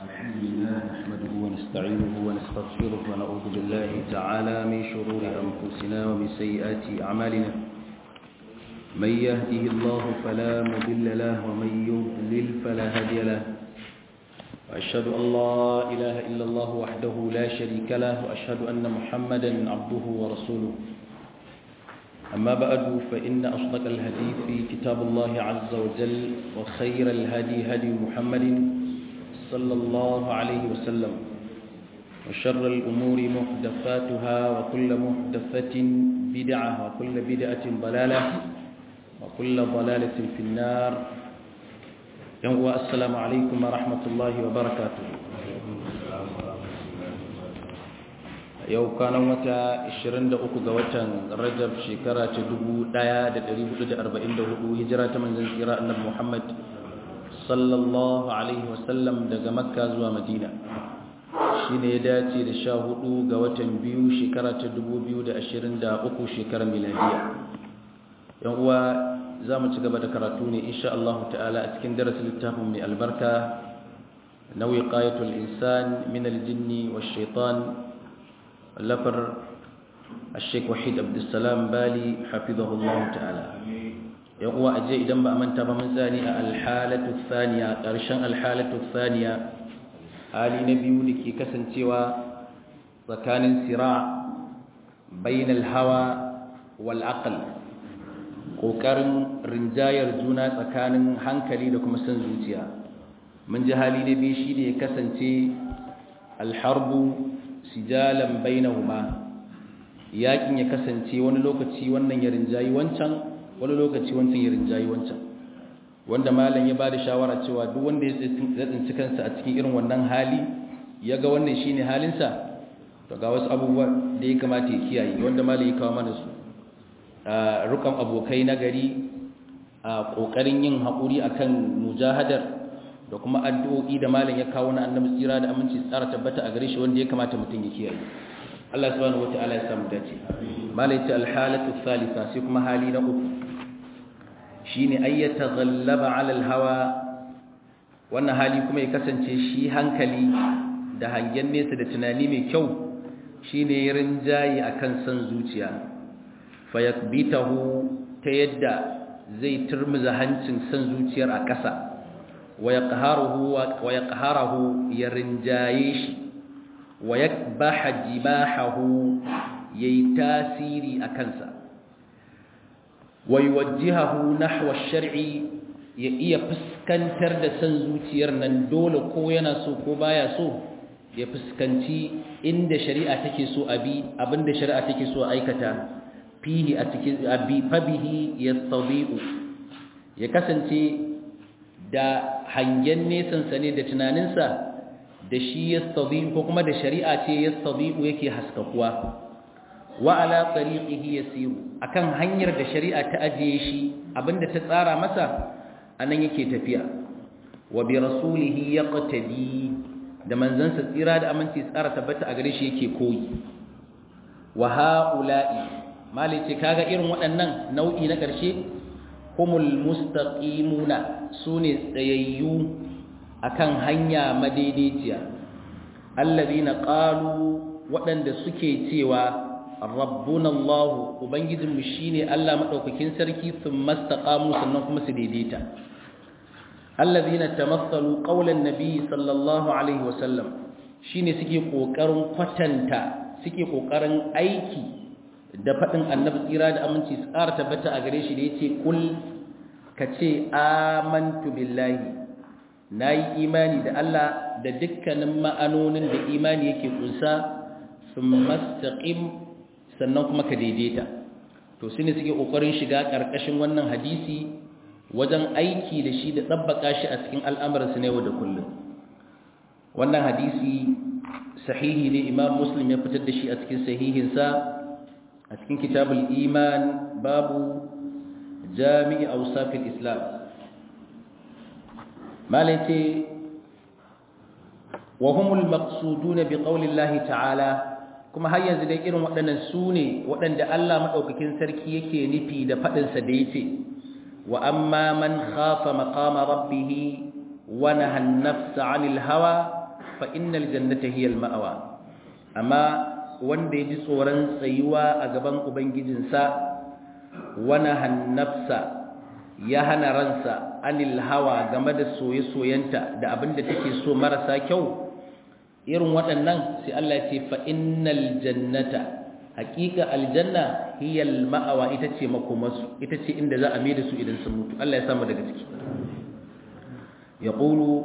الحمد لله نحمده ونستعينه ونستغفره ونعوذ بالله تعالى من شرور أنفسنا ومن سيئات أعمالنا من يهده الله فلا مضل له ومن يضلل فلا هادي له وأشهد أن لا إله إلا الله وحده لا شريك له وأشهد أن محمدا عبده ورسوله أما بعد فإن أصدق الحديث في كتاب الله عز وجل وخير الهدي هدي محمد صلى الله عليه وسلم وشر الأمور محدثاتها وكل محدثة بدعة وكل بدعة ضلالة وكل ضلالة في النار. السلام عليكم ورحمة الله وبركاته. yau kanan wata 23 ga watan Rajab shekara ta 1444 hijira ta manzon tsira annabi Muhammad sallallahu alaihi wasallam daga Makka zuwa Madina, shine ya dace da 14 ga watan biyu shekara ta 2023 shekarar miladiya. yan uwa zamu ci gaba da karatu ne insha Allah ta'ala a cikin darasin littafin mai albarka na wiqayatul insan min al-jinni wash-shaytan lafar Sheikh Wahid Abdulsalam Bali hafizahullah ta'ala. yan uwa aje idan ba a manta ba mun tsani a alhalatu thaniya, karshen alhalatu thaniya, hali na biyu da ke kasancewa tsakanin sira bainal hawa wal aql, kokarin rinjayar juna tsakanin hankali da kuma san zuciya. mun ji hali na biyu shine ya kasance alharbu sijalan bainahuma, yakin ya kasance wani lokaci wannan ya rinjayi wancan, wani lokaci wancan ya rinjayi wancan, wanda malam ya bada shawara cewa duk wanda ya tsinci kansa a cikin irin wannan hali ya ga wannan shine halinsa, to ga wasu abubuwa da ya kamata ya kiyaye, wanda malam ya kawo mana su. Rukan abokai na gari, kokarin yin haƙuri akan mujahadar, da kuma addu'o'i da malam ya kawo na annabi tsira da aminci tsara tabbata a gare shi, wanda ya kamata mutum ya kiyaye. Allah subhanahu wataala ya samu dace. Malam ya ce alhalatu thalitha, sai kuma hali na uku shine ay yataghallaba ala alhawa. wannan hali kuma ya kasance shi hankali da hangen nesa da tunani mai kyau shine rinjayi akan san zuciya, fayakbitahu, ta yadda zai turmuza hancin san zuciyar a ƙasa, wa yaqharuhu, ya rinjaye shi, wa yakbaha jibahahu, yayi tasiri a kansa, wa yuwajjihahu nahwa ash-shar'i, ya iya fuskantar da san zuciyar nan dole ko yana so ko baya so, ya fuskanci inda shari'a take so abi, abinda shari'a take so aikata, fihi a cikin abi fabihi yastadi'u, ya kasance da hangen nesansa ne da tunaninsa da shi yastadi'u, ko kuma da shari'a ce yastadi'u yake haskakuwa, wa ala tariqihi yasiru, akan hanyar da shari'a ta ajiye shi, abinda ta tsara masa anan yake tafiya, wa bi rasulihi yaqtadi, da manzansa tsira da aminci tsara tabbata a gare shi yake koyi. wa haula'i, malice kaga irin waɗannan nau'i na ƙarshe, humul mustaqimuna, sune tsayayyu akan hanya madaidaiciya, allazina qalu, waɗanda suke cewa rabbuna Allah, ubangijinmu shine Allah madaukakin sarki, thumma istaqamu, sannan kuma su daidaita. allazina tamassalu qawlan nabiy sallallahu alaihi wasallam, shine suke kokarin kwatanta, suke kokarin aiki da faɗin annabi tsira da aminci tsara tabbata a gare shi da yace kul, kace amantu billahi, nayi imani da Allah da dukkanin ma'anonin da imani yake kunsa, thumma istaqim, sannan kuma ka daidaita. to shine suke kokarin shiga karkashin wannan hadisi wajen aiki da shi da tsabbaka shi a cikin al'amuransu na yau da kullum. wannan hadisi sahihi ne, Imam Muslim ya fitar da shi a cikin sahihinsa a cikin kitabul iman, babu jami'i awsafil islam. malaiti wa humul maqsuduna bi qawli Allah ta'ala, kuma har yanzu dai irin waɗannan su ne waɗanda Allah madaukakin sarki yake nufi da faɗinsa da yace wa amma man khafa maqama rabbih wa naha an-nafsa 'anil hawa fa innal jannata hiya al-ma'wa amma wanda ya ji tsoron tsayuwa a gaban ubangijinsa wana hannafsa ya hana ransa anil hawa game da soye-soyenta da abin da take so marasa kyau irin waɗannan sai Allah ya ce fa innal jannata haqiqa aljanna hiya alma'wa ita ce makomarsu ita ce inda za a mai da su idan sun mutu Allah ya samu daga ciki yaqulu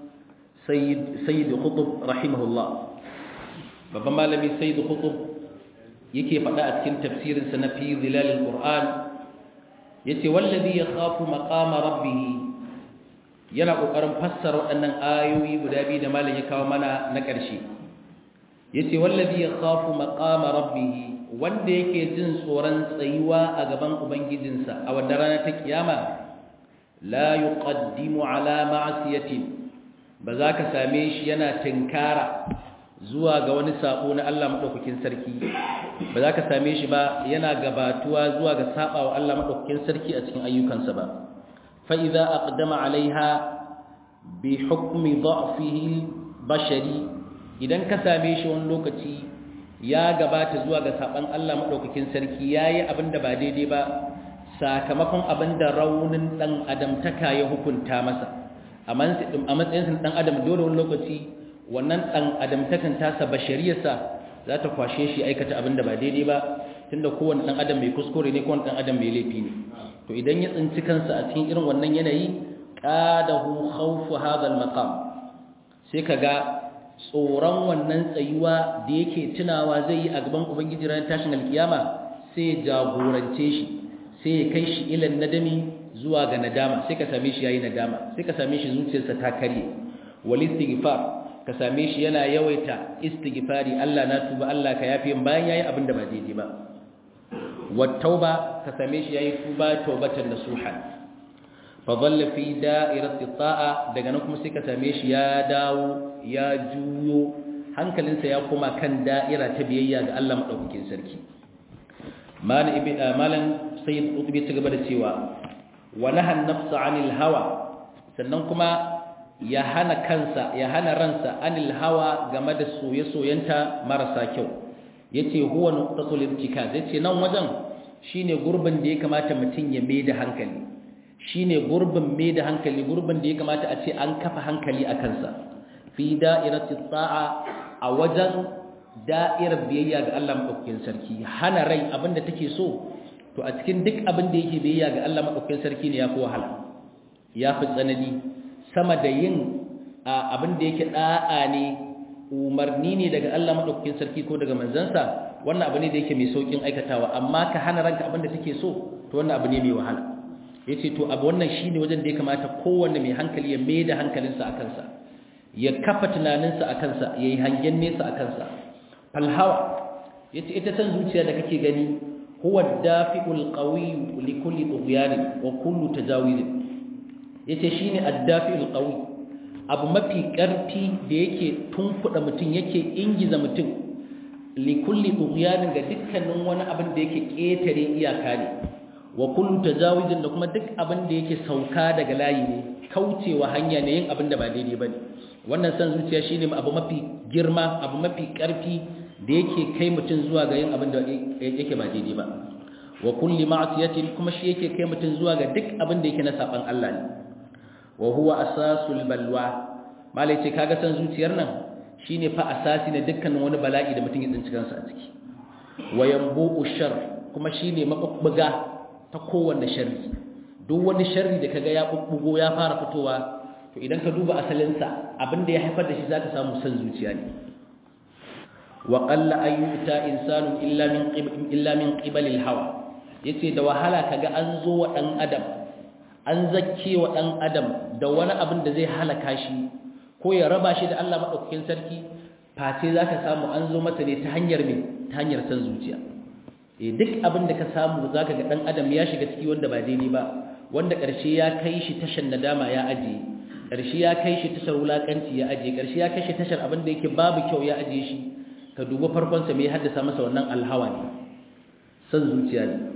sayyid qutb rahimahullah babban malami sayyid qutb yake faɗa a cikin tafsirin sa na fi zilalil qur'an yace wallazi yakhafu maqama rabbih yana kokarin fassara waɗannan ayoyi guda biyu da malam ya kawo mana na ƙarshe yace wallazi yakhafu maqama rabbih wanda yake jin tsoron tsayuwa a gaban ubangijinsa a wannan rana ta kiyama la yuqaddimu ala ma'siyatin ba za ka same shi yana tinkara zuwa ga wani sabo na Allah madaukakin sarki ba za ka same shi ba yana gabatuwa zuwa ga sabawa Allah madaukakin sarki a cikin ayyukansa ba fa idza aqdama alaiha bi hukmi dha'fihi bashari idan ka same shi wani lokaci ya gabata zuwa ga saban Allah madaukakin sarki yayi abinda ba daidai ba sakamakon abinda raunin dan adamtaka ya hukunta masa a matsayin dan adam dole wani lokaci wannan dan adamtakan tasa bashariyarsa za ta kwashe shi aikata abinda ba daidai ba tunda kowanne dan adam mai kuskure ne kowanne dan adam mai laifi ne to idan ya tsinci kansa a cikin irin wannan yanayi qadahu khawfu hadha al-maqam sai kaga tsoron wannan tsayuwa da yake tunawa zai yi a gaban ubangiji ranar tashin alkiyama sai jagorance shi sai ya kai shi ilan nadami zuwa ga nadama sai ka same shi yayi nadama sai ka same shi zuciyarsa ta karye wal istighfar ka same shi yana yawaita istighfari Allah na tuba Allah ka yafe bayan yayi abin da ba daidai ba wat tauba ka same shi yayi tuba taubatan nasuha fa dhalla fi da'irati ta'a daga nan kuma sai ka same shi ya dawo ya juyo hankalinsa ya koma kan da'ira ta biyayya ga Allah madaukakin sarki malan sayyid qutbi ta gaba da cewa wa nahan nafsa 'anil hawa sannan kuma ya hana ransa 'anil hawa game da soye-soyenta marasa kyau yace huwa nuqtatul irtikaz yace nan wajen shine gurbin da ya kamata mutun ya mai da hankali shine gurbin mai da hankali gurbin da ya kamata a ce an kafa hankali a kansa fi da'irati ta'a a wajen da'irar biyayya ga Allah madaukakin sarki hana rai abinda take so to a cikin duk abin da yake biyayya ga Allah madaukakin sarki ne yafi wahala yafi tsanani sama da yin abin da yake da'a ne umarni ne daga Allah madaukakin sarki ko daga manzansa wannan abu ne da yake mai saukin aikatawa amma ka hana ranka abin da take so to wannan abu ne mai wahala yace to abu wannan shine wajen da ya kamata kowanne mai hankali ya mai da hankalinsa a kansa ya kafa tunaninsa a kansa ya yi hangen nesa a kansa falhawa ya ce ita san zuciya da kake gani huwa dafi'ul qawi li kulli tughyan wa kullu tajawuz ya ce shine ad-dafi'ul qawi abu mafi karfi da yake tunkuda mutum yake ingiza mutum li kulli tughyan ga dukkanin wani abin da yake ketare iyaka ne wa kullu tajawuz da kuma duk abin da yake sauka daga layi ne kaucewa hanya ne yin abin da ba daidai bane wannan san zuciya shine abu mafi girma abu mafi karfi da yake kai mutum zuwa ga yin abin da yake ba daidai ba wa kulli ma'siyatin kuma shi yake kai mutum zuwa ga duk abin da yake na saban Allah ne wa huwa asasul balwa malai ce kaga san zuciyar nan shine fa asasi na dukkanin wani bala'i da mutum ya tsinci kansa a ciki wa yanbu'u shar kuma shine mabubbuga ta kowanne sharri duk wani sharri da kaga ya bubbugo ya fara fitowa to idan ka duba asalinsa abinda ya haifar da shi zaka samu san zuciya ne wa qalla ayyuta insanu illa min qibali al-hawa yace da wahala kaga an zo wa dan adam an zakke wa dan adam da wani abin da zai halaka shi ko ya raba shi da Allah madaukakin sarki face zaka samu an zo masa ne ta hanyar ta hanyar san zuciya duk abin da ka samu zaka ga dan adam ya shiga ciki wanda ba daidai ba wanda ƙarshe ya kai shi tashan nadama ya ajiye ƙarshe ya kai shi tashar wulakanci ya ajiye ƙarshe ya kai shi tashar abin da yake babu kyau ya ajiye shi ka duba farkon sa me ya haddasa masa wannan alhawa ne san zuciya ne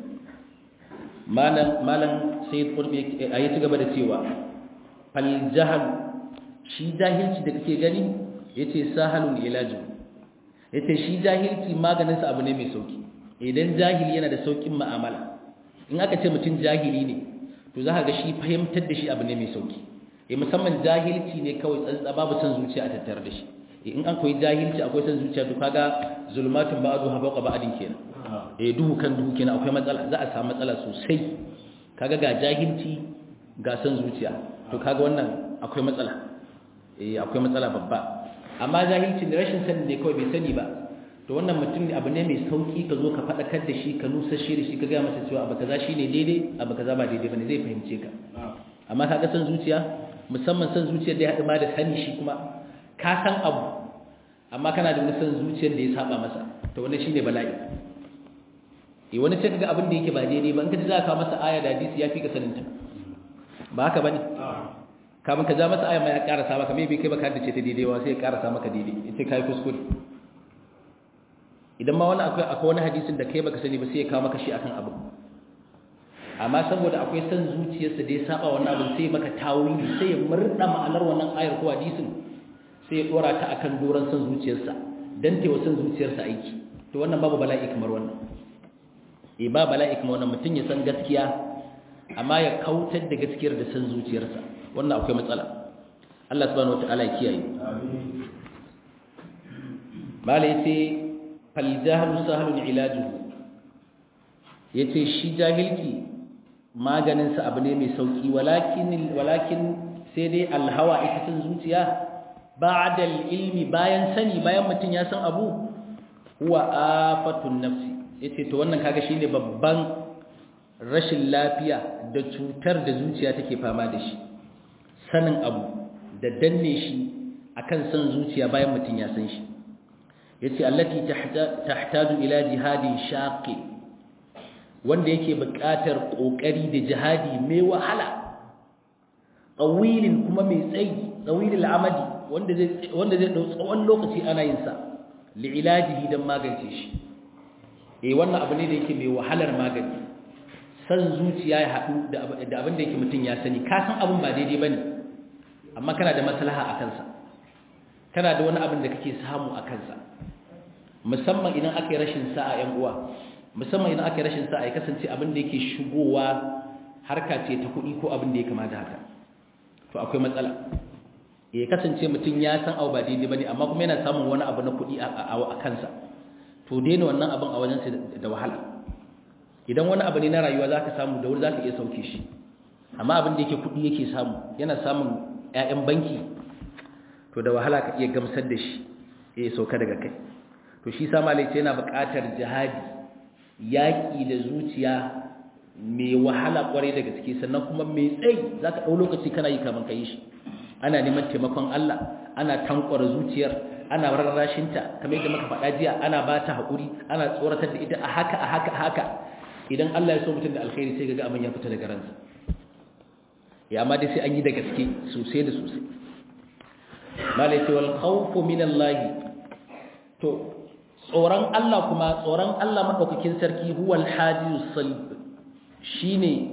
malam sayyid qurbi ayi ci gaba da cewa fal jahl shi jahilci da kake gani yace sahalul ilaju yace shi jahilci maganin sa abu ne mai sauki idan jahili yana da saukin mu'amala in aka ce mutum jahili ne to za ka ga shi fahimtar da shi abu ne mai sauki musamman jahilci ne kawai tsantsa babu san zuciya a tattare da shi in an koyi jahilci akwai san zuciya to kaga zulmatun ba'du habaqa ba'din kenan duhu kan duhu kenan akwai matsala za a samu matsala sosai kaga ga jahilci ga san zuciya to kaga wannan akwai matsala akwai matsala babba amma jahilci da rashin sani ne kawai bai sani ba to wannan mutum ne abu ne mai sauki ka zo ka fadakar da shi ka nusashe da shi ka ga masa cewa abu kaza shine daidai abu kaza ba daidai bane zai fahimce ka amma kaga san zuciya musamman san zuciyar da ya haɗu ma da sani shi kuma ka san abu amma kana da wani san zuciyar da ya saba masa to wannan shine bala'i wani sai kaga abin da yake ba daidai ba in ka ji za ka masa aya da hadisi ya fi ka saninta ba haka bane kamun ka ja masa aya ma ya karasa maka maybe kai baka haddace ta daidai wa sai ya karasa maka daidai sai kai kuskure idan ma wani akwai wani hadisin da kai baka sani ba sai ya kawo maka shi akan abu amma saboda akwai san zuciyarsa da ya saba wannan abin sai maka tawili sai ya murda ma'anar wannan ayar ko hadisin sai ya dora ta akan doran san zuciyarsa dan tewa san zuciyarsa aiki to wannan babu bala'i kamar wannan ba bala'i kamar wannan mutun ya san gaskiya amma ya kautar da gaskiyar da san zuciyarsa wannan akwai matsala Allah subhanahu wataala ya kiyaye amin malai sai fal jahlu sahlun ilajuhu yace shi jahilci maganinsa abu ne mai sauki walakin sai dai alhawa ita san zuciya ba'da ilmi bayan sani bayan mutun ya san abu huwa afatun nafsi yace to wannan kaga shine babban rashin lafiya da cutar da zuciya take fama da shi sanin abu da danne shi akan san zuciya bayan mutun ya san shi yace allati tahtaju ila jihadin shaqi wanda yake buƙatar ƙoƙari da jihadi mai wahala tsawilin kuma mai tsayi tsawilil amadi wanda zai dau tsawon lokaci ana yin sa li'ilajihi dan magance shi wannan abu ne da yake mai wahalar magani san zuciya ya haɗu da abin da yake mutum ya sani ka san abin ba daidai bane amma kana da maslaha a kansa kana da wani abin da kake samu a kansa musamman idan aka yi rashin sa'a ƴan uwa musamman idan aka rashin sa ya kasance abin da yake shigowa harka ce ta kuɗi ko abin da ya kamata haka to akwai matsala ya kasance mutum ya san abu ba daidai bane amma kuma yana samun wani abu na kuɗi a kansa to daina wannan abin a wajen sa da wahala idan wani abu ne na rayuwa zaka samu da wuri zaka iya sauke shi amma abin da yake kuɗi yake samu yana samun ƴaƴan banki to da wahala ka iya gamsar da shi ya sauka daga kai to shi sa malai yana buƙatar jihadi yaƙi da zuciya mai wahala ƙwarai da gaske sannan kuma mai tsayi za ka ɗau lokaci kana yi kamar ka yi shi ana neman taimakon Allah ana tankwara zuciyar ana rarrashinta kamar yadda muka faɗa jiya ana ba ta haƙuri ana tsoratar da ita a haka idan Allah ya so mutum da alkhairi sai ga abin ya fita daga ransa ya amma dai sai an yi da gaske sosai da sosai malai ce wal khawfu min Allah to tsoron Allah kuma tsoron Allah madaukakin sarki huwal hadiyus salib shine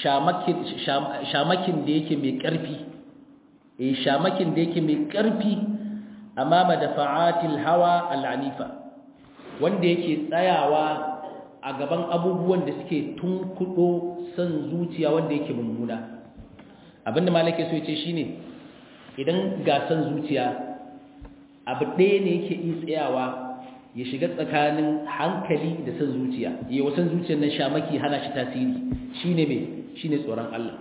shamakin da yake mai karfi shamakin da yake mai karfi amama dafa'atil hawa al'anifa wanda yake tsayawa a gaban abubuwan da suke tunkudo san zuciya wanda yake mummuna abinda malaka so yace shine idan ga san zuciya abu ɗaya ne yake yi tsayawa ya shiga tsakanin hankali da san zuciya yi wa san zuciyar nan shamaki hana shi tasiri shine me shine tsoron Allah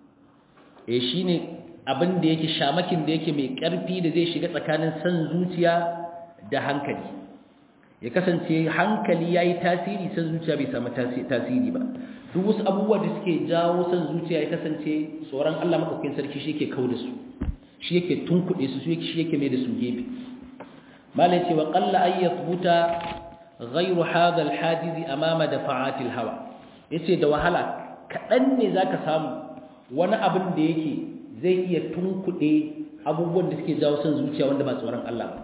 shine abin da yake shamakin da yake mai ƙarfi da zai shiga tsakanin san zuciya da hankali ya kasance hankali yayi tasiri san zuciya bai samu tasiri ba duk wasu abubuwa da suke jawo san zuciya ya kasance tsoron Allah madaukakin sarki shi yake kauda su shi yake tunkuɗe su shi yake mai da su gefe malai ce wa qalla ay yathbuta ghayru hadha alhajiz amama dafa'ati alhawa yace da wahala kadan ne zaka samu wani abin da yake zai iya tunkuɗe abubuwan da suke jawo son zuciya wanda ba tsoron Allah ba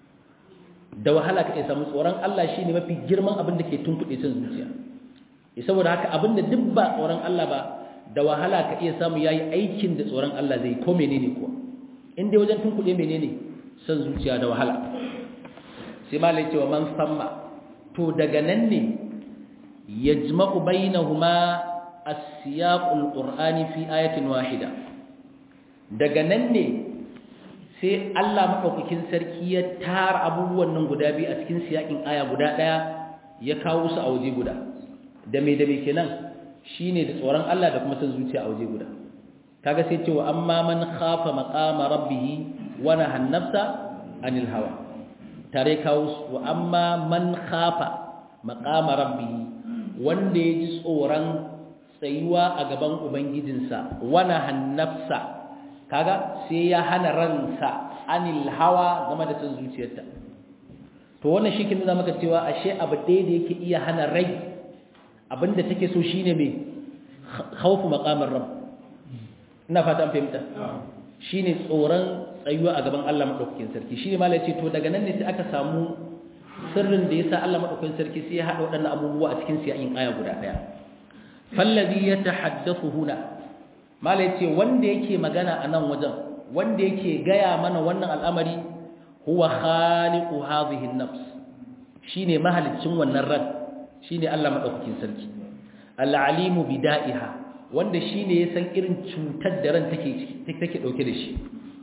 da wahala ka iya samu tsoron Allah shine mafi girman abin da ke tunkuɗe son zuciya saboda haka abin da duk ba tsoron Allah ba da wahala ka iya samu yayi aikin da tsoron Allah zai ko menene kuwa in dai wajen tunkuɗe menene san zuciya da wahala sai malai cewa man samma to daga nan ne yajma'u bainahuma as-siyaqul qur'ani fi ayatin wahida daga nan ne sai Allah madaukakin sarki ya tara abubuwan nan guda biyu a cikin siyakin aya guda daya ya kawo su a waje guda da me kenan shine da tsoron Allah da kuma san zuciya a waje guda kaga sai cewa amma man khafa maqama rabbih wa nahan nafsa anil hawa tare kawo wa amma man khafa maqama rabbih wanda ya ji tsoron tsayuwa a gaban ubangijinsa wa nahan nafsa kaga sai ya hana ransa anil hawa game da san zuciyarta to wannan shi kin zama maka cewa ashe abu ɗaya da yake iya hana rai abinda take so shine me khawfu maqamar rabb ina fata an fahimta shine tsoron tsayuwa a gaban Allah madaukakin sarki shine malai ce to daga nan ne sai aka samu sirrin da yasa Allah madaukakin sarki sai ya hada waɗannan abubuwa a cikin siyayin aya guda daya fallazi yatahaddathu huna malai ce wanda yake magana a nan wajen wanda yake gaya mana wannan al'amari huwa khaliqu hadhihi an-nafs shine mahalicin wannan ran shine Allah madaukakin sarki al-alimu bida'iha wanda shine ya san irin cutar da ran take dauke da shi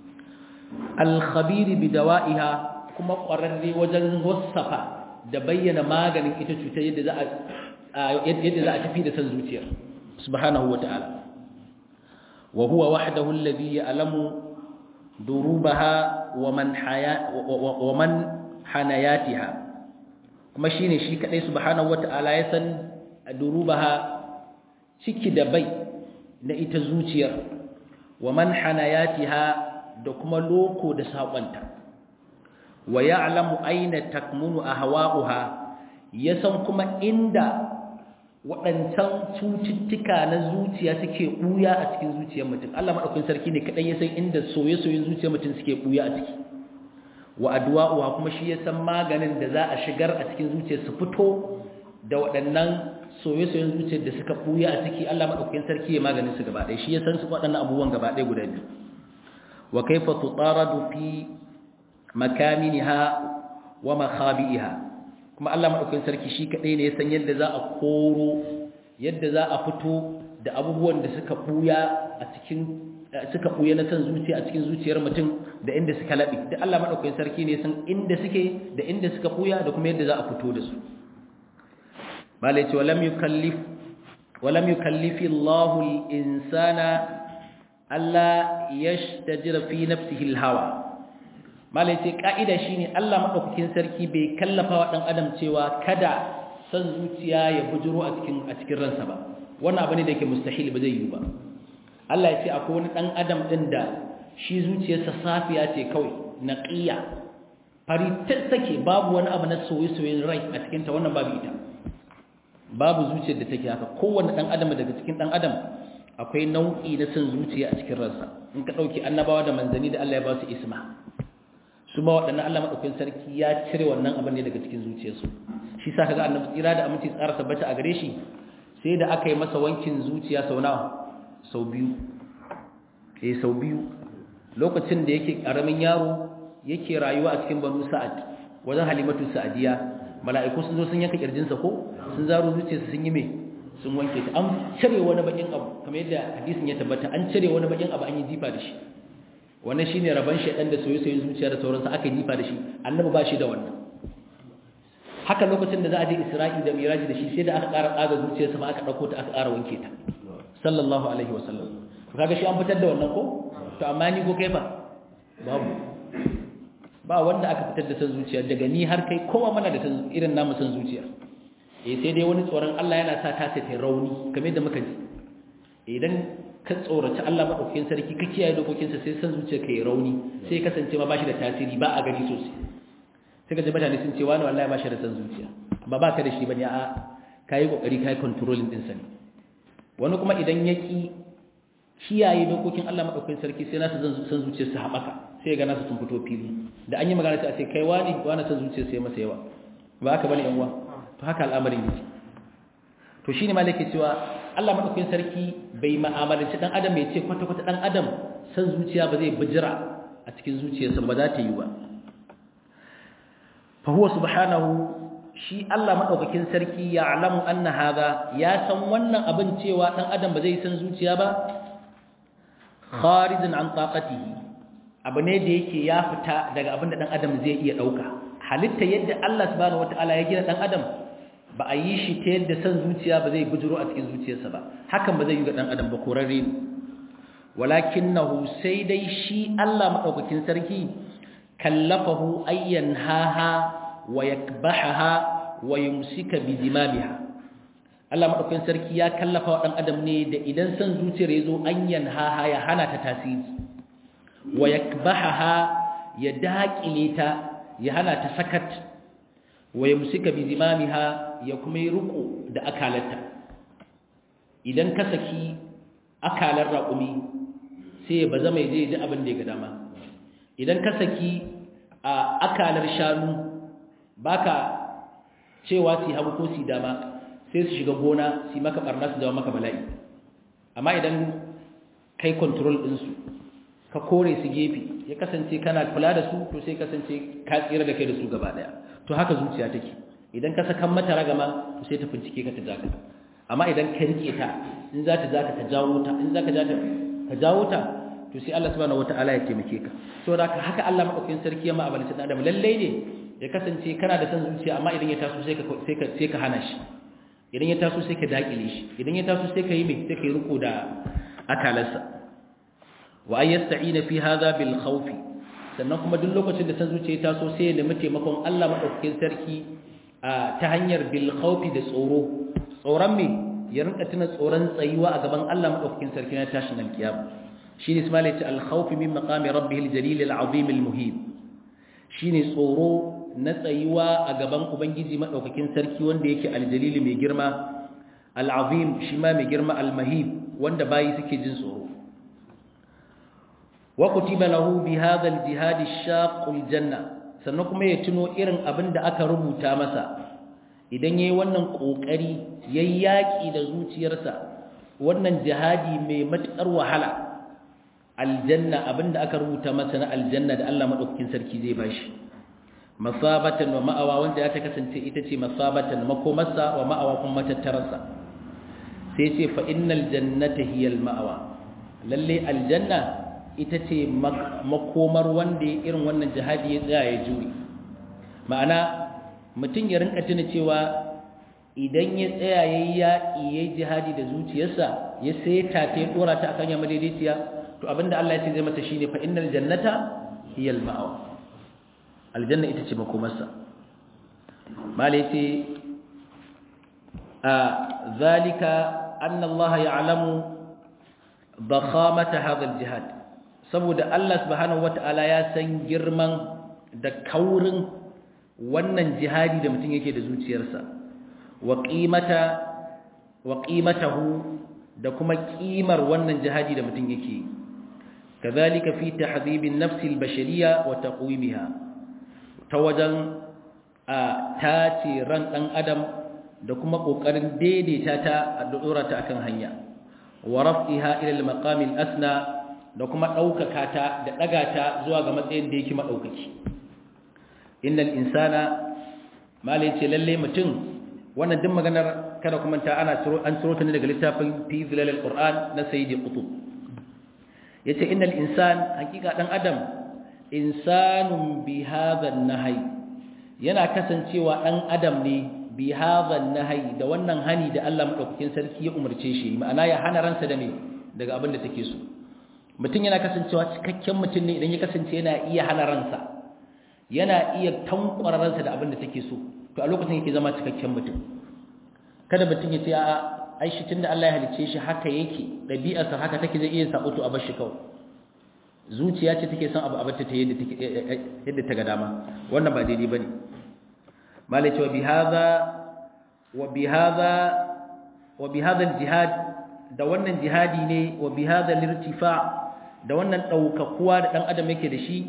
al-khabir bidawa'iha kuma ƙwararre wajen wasafa da bayyana maganin ita cutar yadda za a tafi da san zuciyar subhanahu wata'ala wa huwa wahdahu alladhi ya'lamu durubaha wa man hanayatiha kuma shine shi kadai subhanahu wata'ala ya san durubaha ciki da bai na ita zuciyar wa man hanayatiha da kuma loko da sakonta wa ya'lamu aina takmunu ahwa'uha yasan kuma inda waɗancan cututtuka na zuciya suke ɓuya a cikin zuciyar mutum Allah maɗaukakin sarki ne kaɗai ya san inda soye-soyen zuciyar mutum suke ɓuya a ciki wa adwa'uha kuma shi ya san maganin da za a shigar a cikin zuciyar su fito da waɗannan soye-soyen zuciyar da suka ɓuya a ciki Allah maɗaukakin sarki ya maganin su gaba ɗaya shi ya san su waɗannan abubuwan gaba ɗaya guda biyu wa kaifa tutaradu fi makaminha wa makhabi'iha kuma Allah madaukakin sarki shi kadai ne ya san yadda za a koro yadda za a fito da abubuwan da suka buya a cikin suka buya na san zuciya a cikin zuciyar mutum da inda suka labe da Allah madaukakin sarki ne ya san inda suke da inda suka buya da kuma yadda za a fito da su malai ce walam yukallifi Allahu al-insana alla yashtajira fi nafsihi al-hawa malai ce ka'ida shine Allah madaukakin sarki bai kallafa wa dan adam cewa kada san zuciya ya bujuro a cikin ransa ba wannan abu ne da yake mustahil ba zai yi ba Allah ya ce akwai wani dan adam din da shi zuciyarsa safiya ce kawai naqiya fari take babu wani abu na soyayyen rai a cikin ta wannan babu ita babu zuciyar da take haka kowanne dan adam daga cikin dan adam akwai nau'i na san zuciya a cikin ransa in ka dauki annabawa da manzani da Allah ya ba su isma su ma waɗannan Allah maɗaukakin sarki ya cire wannan abin ne daga cikin zuciyarsu shi sa kaga annabi tsira da aminci tsara tabbata a gare shi sai da aka yi masa wankin zuciya sau nawa sau biyu lokacin da yake karamin yaro yake rayuwa a cikin banu sa'ad wajen halimatu sa'adiya mala'iku sun zo sun yanka kirjinsa ko sun zaro zuciyarsa sun yi me sun wanke ta an cire wani bakin abu kamar yadda hadisin ya tabbata an cire wani bakin abu an yi jifa da shi wannan shine raban shedan da soyayyen zuciya da sauransa aka jifa da shi annabi ba shi da wannan haka lokacin da za a je Isra'i da Miraji da shi sai da aka ƙara tsaga zuciyarsa ma aka dauko ta aka ƙara wanke ta sallallahu alaihi wasallam to kaga shi an fitar da wannan ko to amma ni ko kai fa babu ba wanda aka fitar da san zuciya daga ni har kai kowa mana da irin namu san zuciya sai dai wani tsoron Allah yana sa ta sai rauni kamar yadda muka ji idan ka tsoraci Allah madaukakin sarki ka kiyaye dokokinsa sai san zuciya kai rauni sai kasance ma bashi da tasiri ba a gani sosai sai ka ji mutane sun ce wani wallahi bashi da san zuciya amma ba ka da shi bane a kai kokari kai controlling din sa ne wani kuma idan yaki kiyaye dokokin Allah madaukakin sarki sai nasu san zuciyar su haɓaka sai ga nasu sun fito fili da an yi magana sai a ce kai wani san zuciyar sai masa yawa ba haka bane yan uwa to haka al'amarin yake to shine malaka cewa Allah madaukakin sarki bai ma'amalanci dan adam ya ce kwata-kwata dan adam san zuciya ba zai bijira a cikin zuciyarsa ba za ta yi ba fa huwa subhanahu shi Allah madaukakin sarki ya alamu anna hadha ya san wannan abin cewa dan adam ba zai san zuciya ba kharijin an taqatihi abu ne da yake ya fita daga abin da dan adam zai iya dauka halitta yadda Allah subhanahu wataala ya gina dan adam ba a yi shi ta yadda san zuciya ba zai bujuro a cikin zuciyarsa ba hakan ba zai yi ga dan adam ba korarre ne walakinahu sai dai shi Allah madaukakin sarki kallafahu ayyan haha wa yakbahaha wa yumsika bi dimamiha Allah madaukakin sarki ya kallafa wa dan adam ne da idan san zuciyar yazo ayyan haha ya hana ta tasiri wa yakbahaha ya daƙile ta ya hana ta sakat wa yumsika bi dimamiha ya kuma yi ruku da akalarta idan ka saki akalar raƙumi sai ba zama ya je ji abin da ya ga dama idan ka saki a akalar shanu baka cewa su hagu ko su dama sai su shiga gona su maka barna su zama maka bala'i amma idan kai control ɗinsu ka kore su gefe ya kasance kana kula da su to sai kasance ka tsira da kai da su gaba daya to haka zuciya take idan ka saka mata ragama to sai ta fincike ka ta zaka amma idan ka rike ta in za ta zaka ta jawo ta in zaka jata ka jawo ta to sai Allah subhanahu wataala ya taimake ka to haka Allah madaukakin sarki ya ma abalin dan adam lalle ne ya kasance kana da san zuciya amma idan ya taso sai ka hana shi idan ya taso sai ka dakile shi idan ya taso sai ka yi mai sai ka yi riko da akalarsa wa ay yasta'ina fi hadha bil khawf sannan kuma duk lokacin da san zuciya ta so sai ya nemi taimakon Allah madaukakin sarki ta hanyar bil khawf da tsoron me ya rinka tuna tsoron tsayuwa a gaban Allah madaukakin sarki na tashin alkiyama shine ismail yace al khawf min maqami rabbih al jalil al azim al muhib shine tsoro na tsayuwa a gaban ubangiji madaukakin sarki wanda yake al jalil mai girma al azim shi ma mai girma al mahib wanda bayi suke jin tsoro wa kutiba lahu bi hadha al-jihad ash-shaq al-janna sannan kuma ya tuno irin abin da aka rubuta masa idan yayi wannan kokari yayi yaki da zuciyarsa wannan jihadi mai matukar wahala aljanna abinda aka rubuta masa na aljanna da Allah madaukakin sarki zai bashi masabatan wa ma'awa wanda ya ta kasance ita ce masabatan makomarsa wa ma'awa kuma tattararsa sai ce fa innal jannata hiyal ma'awa lalle aljanna ita ce makomar wanda irin wannan jihadi ya tsaya ya juri ma'ana mutum ya rinka tuna cewa idan ya tsaya yayi jihadi da zuciyarsa ya saita ta ya dora ta akan ya madaidaiciya to abinda Allah ya ce zai mata shine fa innal jannata hiyal ma'awa aljanna ita ce makomarsa malai ce zalika anna Allah ya'lamu dakhamata hadha aljihad saboda Allah subhanahu wata'ala ya san girman da kaurin wannan jihadi da mutum yake da zuciyarsa wa qimatahu da kuma kimar wannan jihadi da mutum yake kazalika fi tahdhibin nafsi albashariyya wa taqwimiha ta wajen tace ran dan adam da kuma kokarin daidaita ta da dora ta akan hanya wa raf'iha ila al-maqam al-asna da kuma daukaka ta da daga ta zuwa ga matsayin da yake madaukaki innal insana malai ce lalle mutum wannan din maganar kada kuma ta an tsoro ta ne daga littafin fi zilal al-qur'an na sayyidi qutb yace innal insan hakika dan adam insanun bi hadha an-nahy yana kasancewa dan adam ne bi hadha an-nahy da wannan hani da Allah madaukakin sarki ya umarce shi ma'ana ya hana ransa da me daga abin da take so mutum yana kasancewa cikakken mutum ne idan ya kasance yana iya hana ransa yana iya tankwara ransa da abin da take so to a lokacin yake zama cikakken mutum kada mutum ya ce a ai shi tunda Allah ya halice shi haka yake dabi'arsa haka take zai iya sabo to a bar shi kawai zuciya ce take son abu abarta ta yadda ta ga dama wannan ba daidai bane malai ce wa bi hadha al-jihad da wannan jihadi ne wa bi hadha al-irtifa' da wannan daukakuwa da dan adam yake da shi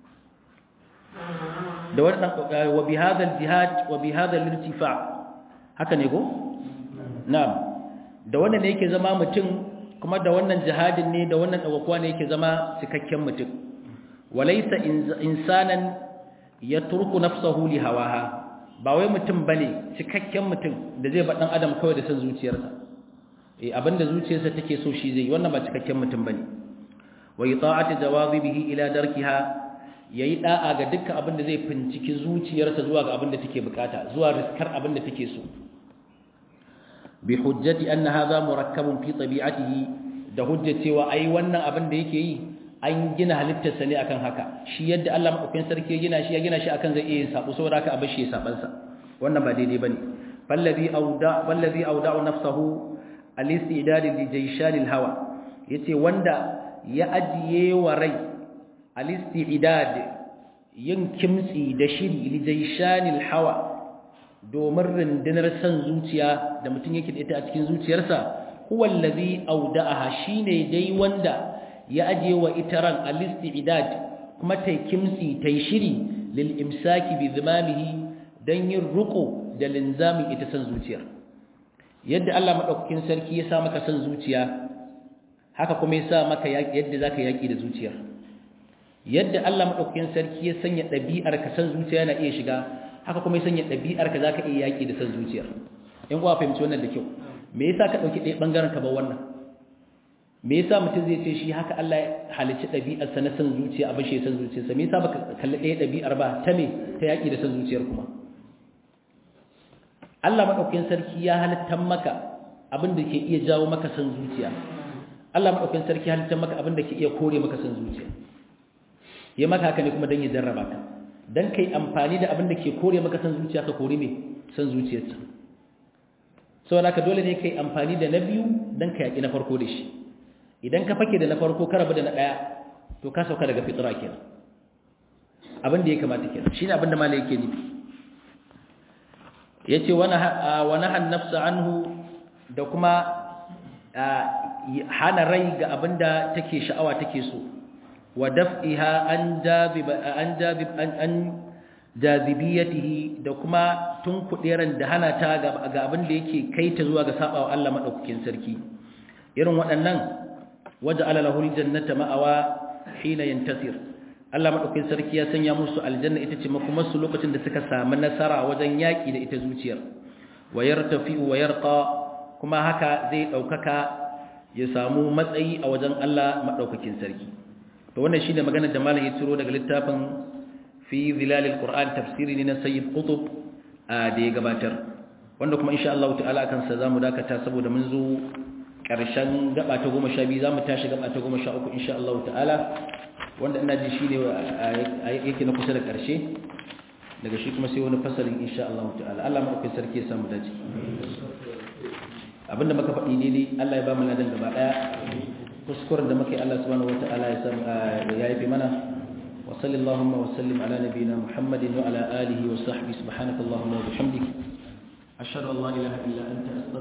da wannan wa bi hadha al-jihad wa bi hadha al-irtifa' haka ne ko na'am da wannan ne yake zama mutum kuma da wannan jihadin ne da wannan daukakuwa ne yake zama cikakken mutum walaysa insanan yatruku nafsahu li hawaha ba wai mutum bane cikakken mutum da zai ba dan adam kawai da san zuciyarsa abinda zuciyarsa take so shi zai wannan ba cikakken mutum bane wa ita'ati jawazibihi ila darkiha yayi da'a ga dukkan abinda zai finciki zuciyarsa zuwa ga abinda take bukata zuwa riskar abinda take so bi hujjati anna hadha murakkabun fi tabi'atihi da hujja cewa ai wannan abin da yake yi an gina halittarsa ne akan haka shi yadda Allah madaukakin sarki ya gina shi akan zai iya sabo saboda haka abin shi ya saban sa wannan ba daidai bane fallazi awda'u nafsahu al-istidad li jayshan al-hawa yace wanda ya ajiye wa rai al-istidad yin kimtsi da shiri li jayshan al-hawa domin rundunar san zuciya da mutum yake da ita a cikin zuciyarsa huwa allazi awda'aha shine dai wanda ya ajiye wa ita ran al-istidad kuma tai kimtsi tai shiri lil imsaki bi zimamihi dan yin ruko da linzamin ita san zuciya yadda Allah madaukakin sarki ya sa maka san zuciya haka kuma ya sa maka yadda zaka yaki da zuciyar yadda Allah madaukakin sarki ya sanya dabi'ar ka san zuciya na iya shiga haka kuma ya sanya dabi'ar ka zaka iya yaki da san zuciyar in kuwa fahimci wannan da kyau me yasa ka dauki ɗaya bangaren ka ba wannan me yasa mutum zai ce shi haka Allah ya halicci ɗabi'arsa na san zuciya a bashe san zuciyarsa me yasa baka kalli ɗaya ɗabi'ar ba ta me ta yaƙi da san zuciyar kuma Allah madaukakin sarki ya halitta maka abin da ke iya jawo maka san zuciya Allah madaukakin sarki ya halitta maka abin da ke iya kore maka san zuciya ya maka haka ne kuma dan ya jarraba ka dan kai amfani da abin da ke kore maka san zuciya ka kore me san zuciyarsa saboda haka dole ne kai amfani da na biyu dan ka yaƙi na farko da shi idan ka fake da na farko ka rabu da na daya to ka sauka daga fitra kenan abin da ya kamata kenan shine abin da malai yake nufi yace wa nahan nafsa anhu da kuma hana rai ga abinda take sha'awa take so wa daf'iha an jazibiyatihi da kuma tunkuɗeran da hana ta ga abin da yake kaita zuwa ga sabawa Allah madaukakin sarki irin waɗannan waja'ala lahu aljannata ma'awa hina yantasir Allah madaukakin sarki ya sanya musu aljanna ita ce makomar su lokacin da suka samu nasara wajen yaki da ita zuciyar wayartafi wa yarqa kuma haka zai daukaka ya samu matsayi a wajen Allah madaukakin sarki to wannan shine maganar da malam ya ciro daga littafin fi zilalil qur'an tafsiri ne na sayyid qutb da ya gabatar wanda kuma insha Allah ta'ala akan sa zamu dakata saboda mun zo ƙarshen gaba ta 12 zamu tashi gaba ta 13 insha Allah ta'ala wanda ina ji shine yake na kusa da ƙarshe daga shi kuma sai wani fasalin insha Allah ta'ala Allah mu sarki ya samu dace abinda muka faɗi daidai Allah ya ba mu ladan gaba daya kuskuren da muka yi Allah subhanahu wata'ala ya samu ya yafi mana wa sallallahu wa sallim ala nabiyyina Muhammadin wa ala alihi wa sahbihi subhanakallahumma wa bihamdik ashhadu an la ilaha illa anta